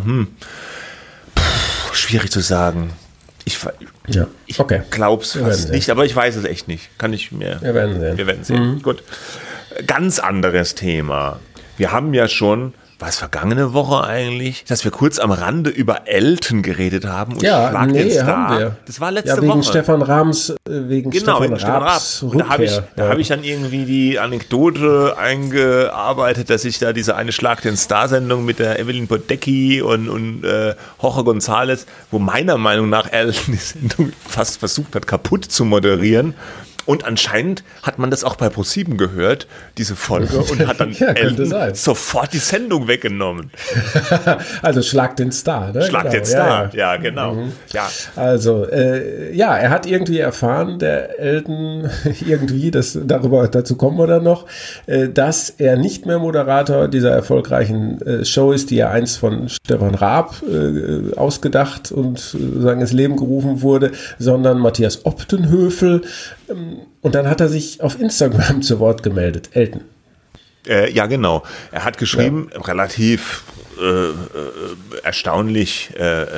schwierig zu sagen. Ich glaube es fast nicht, aber ich weiß es echt nicht. Wir werden sehen. Gut. Ganz anderes Thema. Wir haben ja schon, war es vergangene Woche eigentlich, dass wir kurz am Rande über Elton geredet haben und Schlag den Star. Haben wir. Das war letzte wegen Woche. Stefan Rahms, wegen Stefan Rahms Rückkehr. Da habe ich dann irgendwie die Anekdote eingearbeitet, dass ich da diese eine Schlag den Star-Sendung mit der Evelyn Bodecki und Jorge González, wo meiner Meinung nach Elton die Sendung fast versucht hat, kaputt zu moderieren. Und anscheinend hat man das auch bei ProSieben gehört, diese Folge, und hat dann Elton sofort die Sendung weggenommen. Also Schlag den Star, ne? Schlag den Star, ja, genau. Mhm. Ja. Also, er hat irgendwie erfahren, der Elton, dazu kommen wir dann noch, dass er nicht mehr Moderator dieser erfolgreichen Show ist, die ja einst von Stefan Raab ausgedacht und sozusagen ins Leben gerufen wurde, sondern Matthias Optenhöfel. Und dann hat er sich auf Instagram zu Wort gemeldet, Elton. Ja, genau. Er hat geschrieben, relativ erstaunlich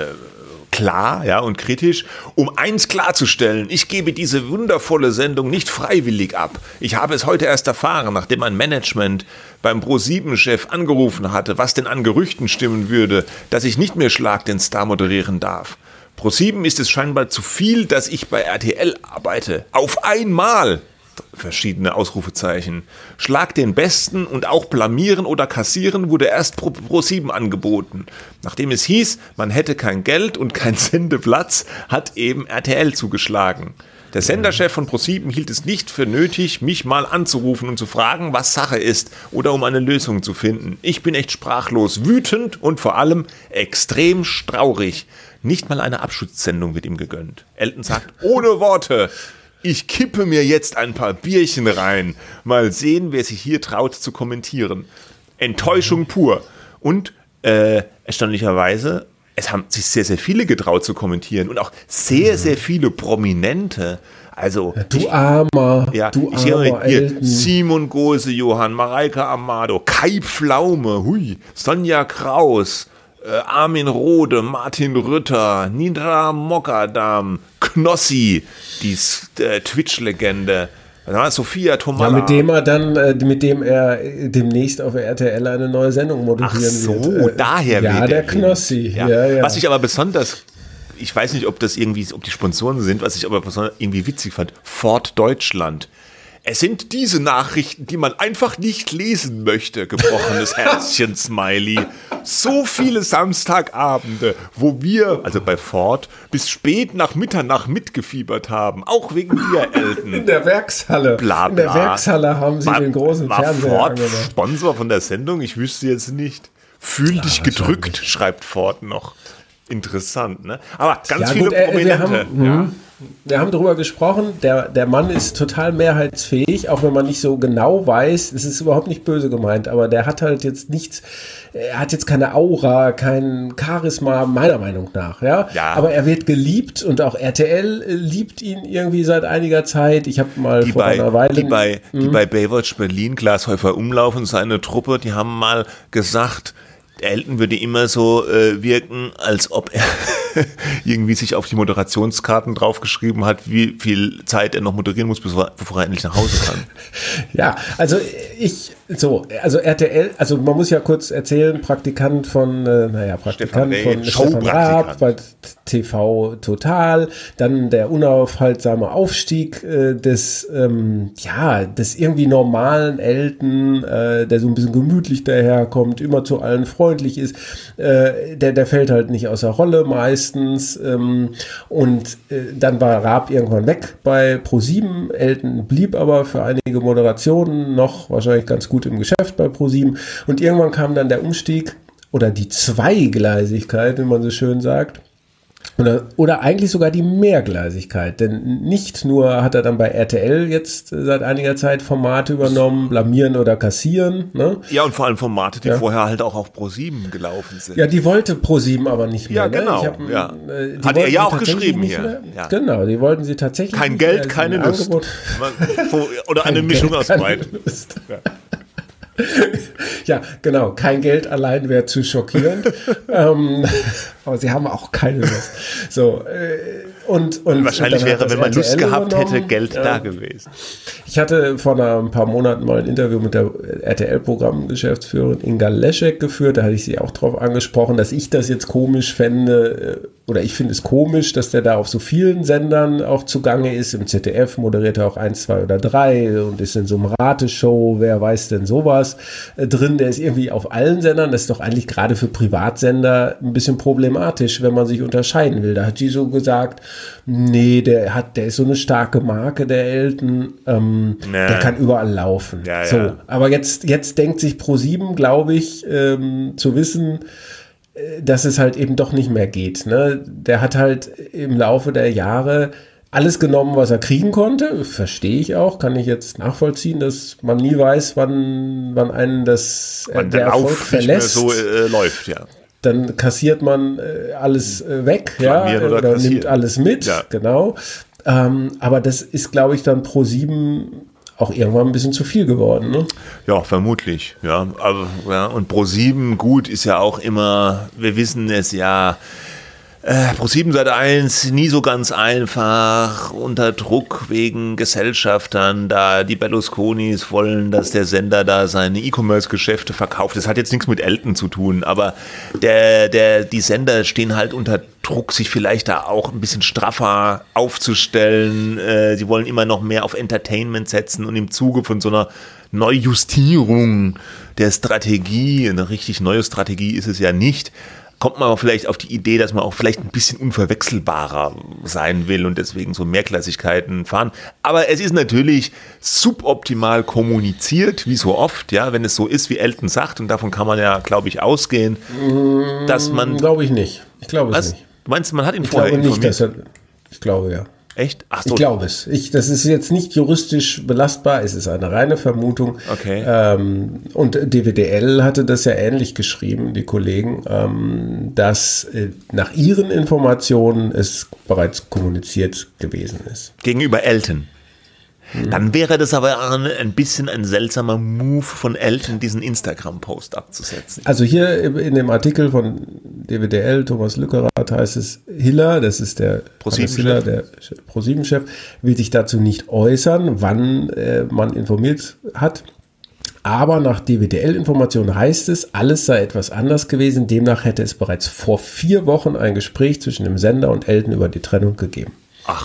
klar, und kritisch, um eins klarzustellen: Ich gebe diese wundervolle Sendung nicht freiwillig ab. Ich habe es heute erst erfahren, nachdem ein Management beim ProSieben-Chef angerufen hatte, was denn an Gerüchten stimmen würde, dass ich nicht mehr Schlag den Star moderieren darf. ProSieben ist es scheinbar zu viel, dass ich bei RTL arbeite. Auf einmal! Verschiedene Ausrufezeichen. Schlag den Besten und auch blamieren oder kassieren wurde erst ProSieben angeboten. Nachdem es hieß, man hätte kein Geld und kein Sendeplatz, hat eben RTL zugeschlagen. Der Senderchef von ProSieben hielt es nicht für nötig, mich mal anzurufen und zu fragen, was Sache ist oder um eine Lösung zu finden. Ich bin echt sprachlos, wütend und vor allem extrem traurig. Nicht mal eine Abschutzsendung wird ihm gegönnt. Elton sagt, ohne Worte: Ich kippe mir jetzt ein paar Bierchen rein. Mal sehen, wer sich hier traut zu kommentieren. Enttäuschung pur. Und erstaunlicherweise, es haben sich sehr, sehr viele getraut zu kommentieren. Und auch sehr, sehr viele Prominente. Also, du armer Elton. Simon Gose, Johann, Mareike Amado, Kai Pflaume, Sonja Kraus, Armin Rohde, Martin Rütter, Nidra Mogadam, Knossi, die Twitch-Legende, Sophia Tomalla. Ja, mit dem er demnächst auf RTL eine neue Sendung moderieren wird. Daher ja, der Knossi. Ja. Was ich aber besonders, ich weiß nicht, ob die Sponsoren sind, was ich aber besonders irgendwie witzig fand, Ford Deutschland. Es sind diese Nachrichten, die man einfach nicht lesen möchte, gebrochenes Herzchen, Smiley. So viele Samstagabende, wo wir, also bei Ford, bis spät nach Mitternacht mitgefiebert haben. Auch wegen dir, Elton. In der Werkshalle. Bla, bla. In der Werkshalle haben sie den großen Fernseher Ford angemacht. Sponsor von der Sendung? Ich wüsste jetzt nicht. Fühl dich gedrückt, schreibt Ford noch. Interessant, ne? Aber ganz viele Prominente. Wir haben darüber gesprochen, der Mann ist total mehrheitsfähig, auch wenn man nicht so genau weiß, es ist überhaupt nicht böse gemeint, aber der hat halt jetzt nichts, er hat jetzt keine Aura, kein Charisma, meiner Meinung nach, ja. Aber er wird geliebt und auch RTL liebt ihn irgendwie seit einiger Zeit. Ich habe mal vor einer Weile... Die bei Baywatch Berlin, Glashäufer Umlauf und seine Truppe, die haben mal gesagt, Elton würde immer so wirken, als ob er irgendwie sich auf die Moderationskarten draufgeschrieben hat, wie viel Zeit er noch moderieren muss, bevor er endlich nach Hause kann. Ja, also RTL, also man muss ja kurz erzählen, Praktikant von Stefan Raab bei TV Total, dann der unaufhaltsame Aufstieg des irgendwie normalen Elton, der so ein bisschen gemütlich daherkommt, immer zu allen freundlich ist, der fällt halt nicht aus der Rolle meistens, und dann war Raab irgendwann weg bei ProSieben. Elton blieb aber für einige Moderationen noch wahrscheinlich ganz gut im Geschäft bei ProSieben, und irgendwann kam dann der Umstieg oder die Zweigleisigkeit, wie man so schön sagt. Oder eigentlich sogar die Mehrgleisigkeit, denn nicht nur hat er dann bei RTL jetzt seit einiger Zeit Formate übernommen, blamieren oder kassieren. Ne? Ja, und vor allem Formate, die vorher halt auch auf ProSieben gelaufen sind. Ja, die wollte ProSieben aber nicht mehr. Ja, genau. Ne? Hat er ja auch geschrieben hier. Ja. Genau, die wollten sie tatsächlich kein nicht Geld, mehr. Keine Lust. Oder eine Mischung aus beiden. Ja, genau. Kein Geld allein wäre zu schockierend. Aber sie haben auch keine Lust. So, und wahrscheinlich wäre, wenn man Lust gehabt hätte, Geld da gewesen. Ich hatte vor ein paar Monaten mal ein Interview mit der RTL-Programmgeschäftsführerin Inga Leschek geführt. Da hatte ich sie auch drauf angesprochen, dass ich das jetzt komisch fände, oder ich finde es komisch, dass der da auf so vielen Sendern auch zugange ist. Im ZDF moderiert er auch 1, 2 oder 3 und ist in so einem Rateshow, wer weiß denn sowas, drin. Der ist irgendwie auf allen Sendern. Das ist doch eigentlich gerade für Privatsender ein bisschen problematisch, wenn man sich unterscheiden will. Da hat sie so gesagt, nee, der ist so eine starke Marke, der Elton, der kann überall laufen. Ja, so, ja. Aber jetzt denkt sich ProSieben, glaube ich, zu wissen, dass es halt eben doch nicht mehr geht. Ne? Der hat halt im Laufe der Jahre alles genommen, was er kriegen konnte. Verstehe ich auch, kann ich jetzt nachvollziehen, dass man nie weiß, wann einen der Erfolg verlässt. Nicht mehr so läuft, ja. Dann kassiert man alles weg, oder nimmt alles mit, genau. Aber das ist, glaube ich, dann ProSieben auch irgendwann ein bisschen zu viel geworden, ne? Ja, vermutlich, ja. Aber, ja. Und ProSieben, gut, ist ja auch immer, wir wissen es ja, ProSieben Sat.1 nie so ganz einfach, unter Druck wegen Gesellschaftern, da die Berlusconis wollen, dass der Sender da seine E-Commerce-Geschäfte verkauft. Das hat jetzt nichts mit Elton zu tun, aber die Sender stehen halt unter Druck, sich vielleicht da auch ein bisschen straffer aufzustellen. Sie wollen immer noch mehr auf Entertainment setzen, und im Zuge von so einer Neujustierung der Strategie, eine richtig neue Strategie ist es ja nicht, kommt man aber vielleicht auf die Idee, dass man auch vielleicht ein bisschen unverwechselbarer sein will und deswegen so Mehrklassigkeiten fahren. Aber es ist natürlich suboptimal kommuniziert, wie so oft, ja, wenn es so ist, wie Elton sagt, und davon kann man ja, glaube ich, ausgehen, dass man... Glaube ich nicht. Ich glaube es nicht. Du meinst, man hat ihn vorher informiert? Ich glaube, ja. Echt? Ach so. Ich glaube es. Das ist jetzt nicht juristisch belastbar, es ist eine reine Vermutung. Okay. Und DWDL hatte das ja ähnlich geschrieben, die Kollegen, dass nach ihren Informationen es bereits kommuniziert gewesen ist. Gegenüber Elton. Dann wäre das aber ein bisschen ein seltsamer Move von Elton, diesen Instagram-Post abzusetzen. Also hier in dem Artikel von DWDL, Thomas Lückerath, heißt es, Hiller, das ist der ProSieben-Chef, will sich dazu nicht äußern, wann man informiert hat. Aber nach DWDL-Informationen heißt es, alles sei etwas anders gewesen. Demnach hätte es bereits vor 4 Wochen ein Gespräch zwischen dem Sender und Elton über die Trennung gegeben. Ach.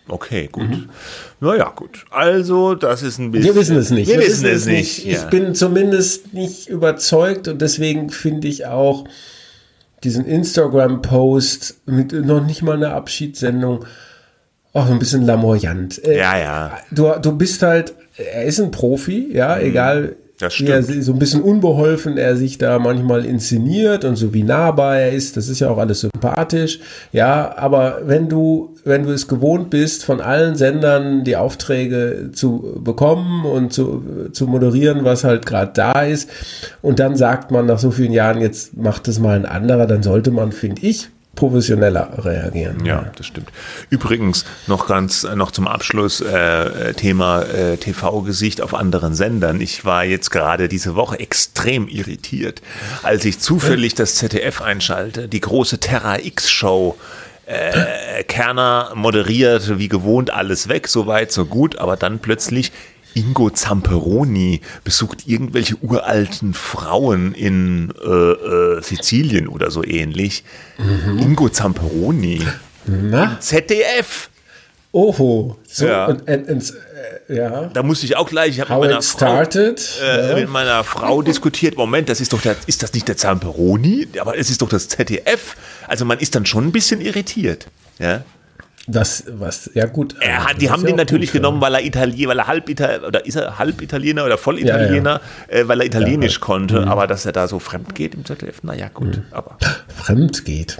Okay, gut. Naja, gut. Also, das ist ein bisschen... Wir wissen es nicht. Wir wissen es nicht. Ich bin zumindest nicht überzeugt und deswegen finde ich auch diesen Instagram-Post mit noch nicht mal einer Abschiedssendung auch ein bisschen lamoyant. Ja. Du bist halt, er ist ein Profi, ja, egal... Das wie er stimmt. so ein bisschen unbeholfen er sich da manchmal inszeniert und so wie nahbar er ist, das ist ja auch alles sympathisch, ja, aber wenn du es gewohnt bist, von allen Sendern die Aufträge zu bekommen und zu moderieren, was halt gerade da ist, und dann sagt man nach so vielen Jahren, jetzt macht es mal ein anderer, dann sollte man, finde ich, professioneller reagieren. Ja, das stimmt. Übrigens noch zum Abschluss Thema TV-Gesicht auf anderen Sendern. Ich war jetzt gerade diese Woche extrem irritiert, als ich zufällig das ZDF einschalte, die große Terra X-Show. Kerner moderiert wie gewohnt alles weg, so weit, so gut, aber dann plötzlich Ingo Zamperoni besucht irgendwelche uralten Frauen in Sizilien oder so ähnlich. Ingo Zamperoni im ZDF. Oho. So, Ja. Ja. Da musste ich auch gleich, ich habe How mit it started. mit meiner Frau diskutiert, Moment, ist das nicht der Zamperoni? Aber es ist doch das ZDF. Also man ist dann schon ein bisschen irritiert. Ja. Ja gut. Die haben den natürlich genommen, weil er halb Italiener oder voll Italiener, weil er Italienisch konnte, aber dass er da so fremd geht im ZDF, naja gut. Aber. Fremd geht.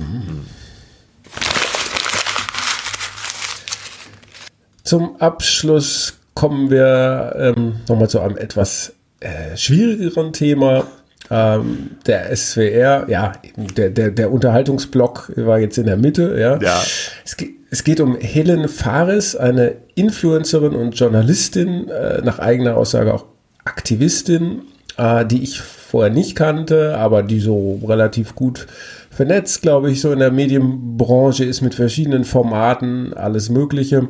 Zum Abschluss kommen wir nochmal zu einem etwas schwierigeren Thema. Der SWR, ja, der Unterhaltungsblock war jetzt in der Mitte, ja. Es geht um Helen Fares, eine Influencerin und Journalistin, nach eigener Aussage auch Aktivistin, die ich vorher nicht kannte, aber die so relativ gut vernetzt, glaube ich, so in der Medienbranche ist mit verschiedenen Formaten, alles Mögliche.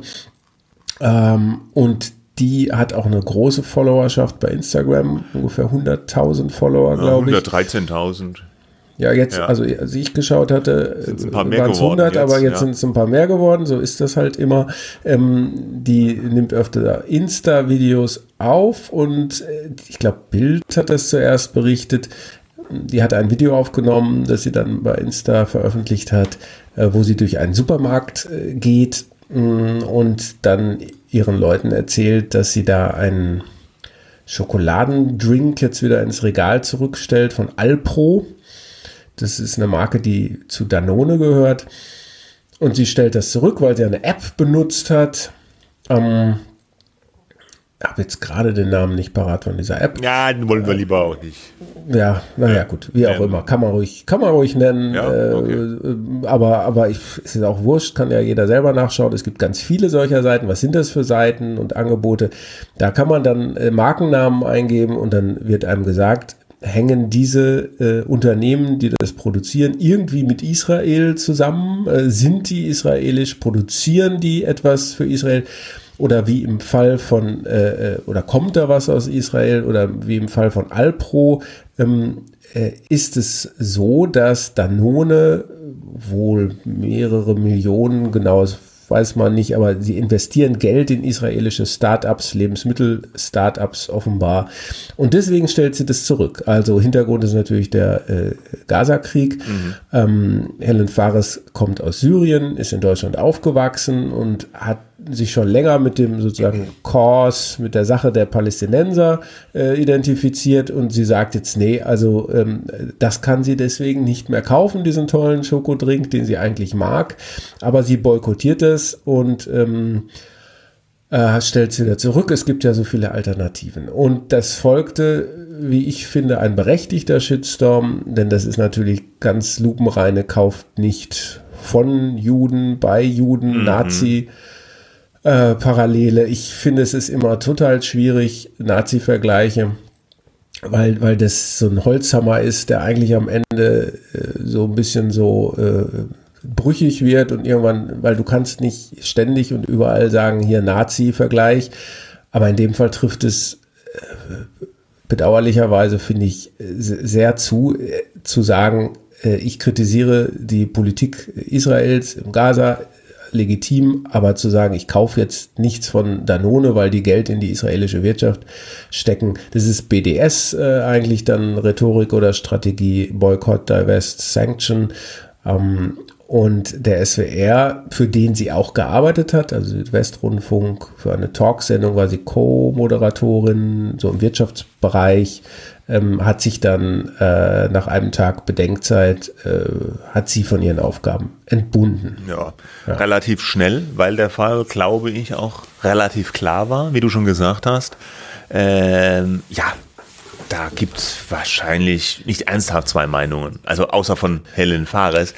Und die hat auch eine große Followerschaft bei Instagram, ungefähr 100.000 Follower, glaube ich. 113.000. Ja, jetzt, also als ich geschaut hatte, waren es 100, jetzt, aber jetzt sind es ein paar mehr geworden, so ist das halt immer. Die nimmt öfter Insta-Videos auf und ich glaube, Bild hat das zuerst berichtet. Die hat ein Video aufgenommen, das sie dann bei Insta veröffentlicht hat, wo sie durch einen Supermarkt geht und dann ihren Leuten erzählt, dass sie da einen Schokoladendrink jetzt wieder ins Regal zurückstellt von Alpro. Das ist eine Marke, die zu Danone gehört. Und sie stellt das zurück, weil sie eine App benutzt hat. Ich habe jetzt gerade den Namen nicht parat von dieser App. Ja, den wollen wir lieber auch nicht. Ja, naja, gut, wie auch immer. Kann man ruhig nennen. Ja, okay. Aber es ist auch wurscht, kann ja jeder selber nachschauen. Es gibt ganz viele solcher Seiten. Was sind das für Seiten und Angebote? Da kann man dann Markennamen eingeben und dann wird einem gesagt, hängen diese Unternehmen, die das produzieren, irgendwie mit Israel zusammen? Sind die israelisch? Produzieren die etwas für Israel? Oder wie im Fall von, oder kommt da was aus Israel? Oder wie im Fall von Alpro, ist es so, dass Danone wohl mehrere Millionen, genau, das weiß man nicht, aber sie investieren Geld in israelische Startups, Lebensmittel-Startups offenbar. Und deswegen stellt sie das zurück. Also Hintergrund ist natürlich der Gaza-Krieg. Helen Fares kommt aus Syrien, ist in Deutschland aufgewachsen und hat sich schon länger mit dem sozusagen Cause, mit der Sache der Palästinenser identifiziert und sie sagt jetzt, nee, also das kann sie deswegen nicht mehr kaufen, diesen tollen Schokodrink, den sie eigentlich mag, aber sie boykottiert es und stellt es wieder zurück. Es gibt ja so viele Alternativen und das folgte, wie ich finde, ein berechtigter Shitstorm, denn das ist natürlich ganz lupenreine, kauft nicht von Juden, bei Juden, Nazi Parallele. Ich finde, es ist immer total schwierig, Nazi-Vergleiche, weil das so ein Holzhammer ist, der eigentlich am Ende so ein bisschen so brüchig wird und irgendwann, weil du kannst nicht ständig und überall sagen, hier Nazi-Vergleich, aber in dem Fall trifft es bedauerlicherweise, finde ich, sehr zu sagen, ich kritisiere die Politik Israels im Gaza, legitim, aber zu sagen, ich kaufe jetzt nichts von Danone, weil die Geld in die israelische Wirtschaft stecken, das ist BDS eigentlich dann Rhetorik oder Strategie, Boycott, Divest, Sanction. Und der SWR, für den sie auch gearbeitet hat, also Südwestrundfunk, für eine Talksendung war sie Co-Moderatorin, so im Wirtschaftsbereich, hat sich dann nach einem Tag Bedenkzeit, hat sie von ihren Aufgaben entbunden. Ja, relativ schnell, weil der Fall, glaube ich, auch relativ klar war, wie du schon gesagt hast. Da gibt es wahrscheinlich nicht ernsthaft zwei Meinungen, also außer von Helen Fares.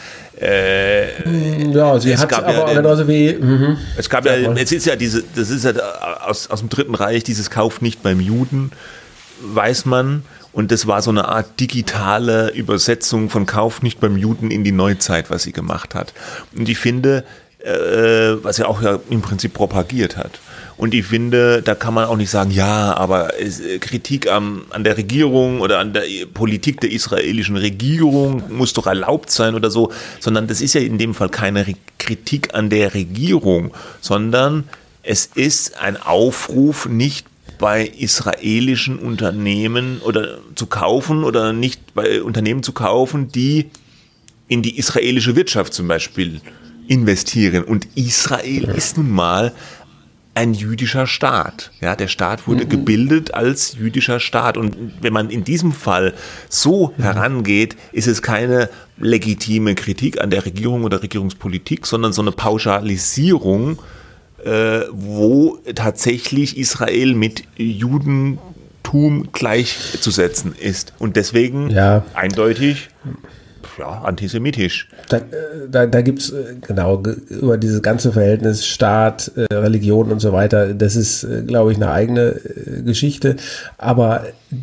Sie hat aber genauso wie. Es gab es ist ja das ist ja aus dem Dritten Reich, dieses Kauf nicht beim Juden, weiß man. Und das war so eine Art digitale Übersetzung von Kauf nicht beim Juden in die Neuzeit, was sie gemacht hat. Und ich finde, was er auch ja im Prinzip propagiert hat. Und ich finde, da kann man auch nicht sagen, ja, aber Kritik an der Regierung oder an der Politik der israelischen Regierung muss doch erlaubt sein oder so, sondern das ist ja in dem Fall keine Kritik an der Regierung, sondern es ist ein Aufruf, nicht bei israelischen Unternehmen oder zu kaufen oder nicht bei Unternehmen zu kaufen, die in die israelische Wirtschaft zum Beispiel investieren. Und Israel ist nun mal ein jüdischer Staat. Ja, der Staat wurde gebildet als jüdischer Staat. Und wenn man in diesem Fall so herangeht, ist es keine legitime Kritik an der Regierung oder Regierungspolitik, sondern so eine Pauschalisierung, wo tatsächlich Israel mit Judentum gleichzusetzen ist. Und deswegen eindeutig antisemitisch. Da gibt es genau über dieses ganze Verhältnis Staat, Religion und so weiter, das ist, glaube ich, eine eigene Geschichte, aber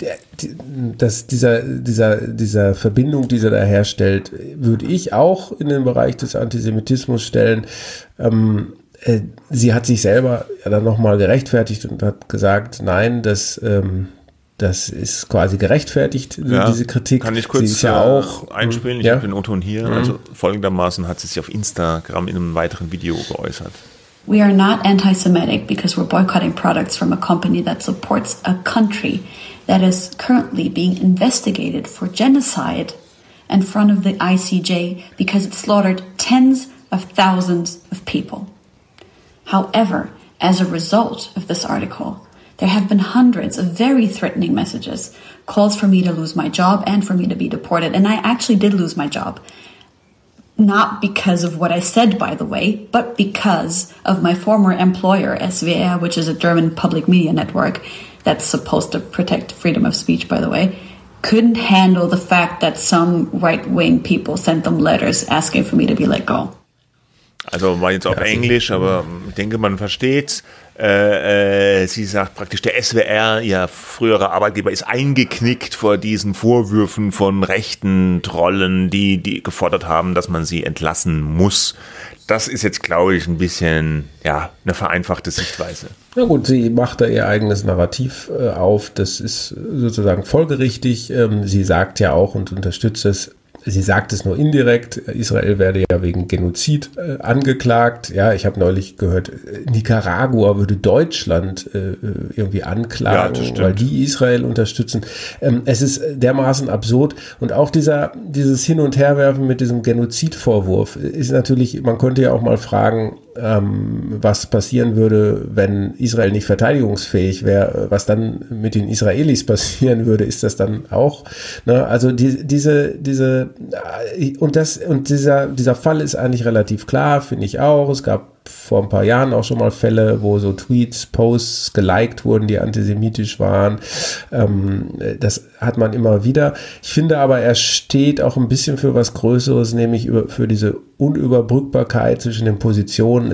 dieser Verbindung, die sie da herstellt, würde ich auch in den Bereich des Antisemitismus stellen. Sie hat sich selber dann nochmal gerechtfertigt und hat gesagt, nein, das ist quasi gerechtfertigt, diese Kritik. Kann ich kurz auch einspielen? Ich habe den O-Ton hier. Also folgendermaßen hat sie sich auf Instagram in einem weiteren Video geäußert. We are not anti-Semitic because we're boycotting products from a company that supports a country that is currently being investigated for genocide in front of the ICJ because it slaughtered tens of thousands of people. However, as a result of this article, there have been hundreds of very threatening messages, calls for me to lose my job and for me to be deported. And I actually did lose my job. Not because of what I said, by the way, but because of my former employer, SWR, which is a German public media network that's supposed to protect freedom of speech, by the way, couldn't handle the fact that some right-wing people sent them letters asking for me to be let go. Also war jetzt auf Englisch, aber ich denke, man versteht's. Sie sagt praktisch, der SWR, ihr früherer Arbeitgeber, ist eingeknickt vor diesen Vorwürfen von rechten Trollen, die gefordert haben, dass man sie entlassen muss. Das ist jetzt, glaube ich, ein bisschen eine vereinfachte Sichtweise. Na gut, sie macht da ihr eigenes Narrativ auf. Das ist sozusagen folgerichtig. Sie sagt ja auch und unterstützt es. Sie sagt es nur indirekt, Israel werde ja wegen Genozid angeklagt. Ja, ich habe neulich gehört, Nicaragua würde Deutschland irgendwie anklagen, weil die Israel unterstützen. Es ist dermaßen absurd. Und auch dieses Hin- und Herwerfen mit diesem Genozidvorwurf ist natürlich, man könnte ja auch mal fragen, was passieren würde, wenn Israel nicht verteidigungsfähig wäre, was dann mit den Israelis passieren würde, ist das dann auch, ne? Also dieser Fall ist eigentlich relativ klar, finde ich auch. Es gab vor ein paar Jahren auch schon mal Fälle, wo so Tweets, Posts geliked wurden, die antisemitisch waren. Das hat man immer wieder. Ich finde aber, er steht auch ein bisschen für was Größeres, nämlich für diese Unüberbrückbarkeit zwischen den Positionen.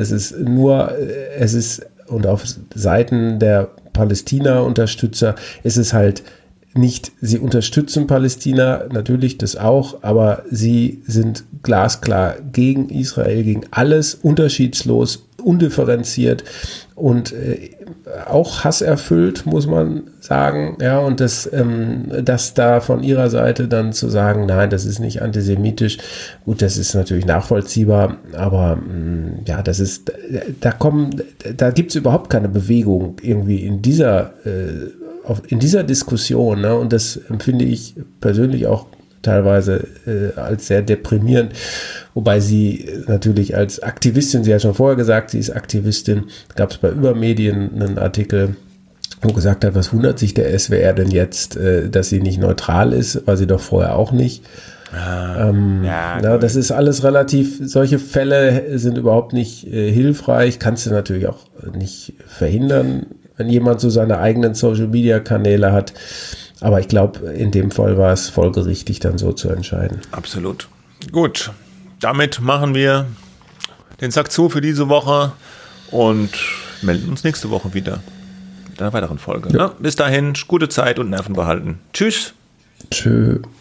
Und auf Seiten der Palästina-Unterstützer ist es halt nicht, sie unterstützen Palästina, natürlich das auch, aber sie sind glasklar gegen Israel, gegen alles, unterschiedslos, undifferenziert und auch hasserfüllt, muss man sagen. Ja, und das da von ihrer Seite dann zu sagen, nein, das ist nicht antisemitisch, gut, das ist natürlich nachvollziehbar, aber ja, da gibt es überhaupt keine Bewegung irgendwie in dieser Diskussion, ne? Und das empfinde ich persönlich auch teilweise als sehr deprimierend, wobei sie natürlich als Aktivistin, sie hat schon vorher gesagt, sie ist Aktivistin, gab es bei Übermedien einen Artikel, wo gesagt hat, was wundert sich der SWR denn jetzt, dass sie nicht neutral ist, war sie doch vorher auch nicht. Das ist alles relativ, solche Fälle sind überhaupt nicht hilfreich, kannst du natürlich auch nicht verhindern, wenn jemand so seine eigenen Social-Media-Kanäle hat. Aber ich glaube, in dem Fall war es folgerichtig, dann so zu entscheiden. Absolut. Gut, damit machen wir den Sack zu für diese Woche und melden uns nächste Woche wieder mit einer weiteren Folge. Ja. Bis dahin, gute Zeit und Nerven behalten. Tschüss. Tschö.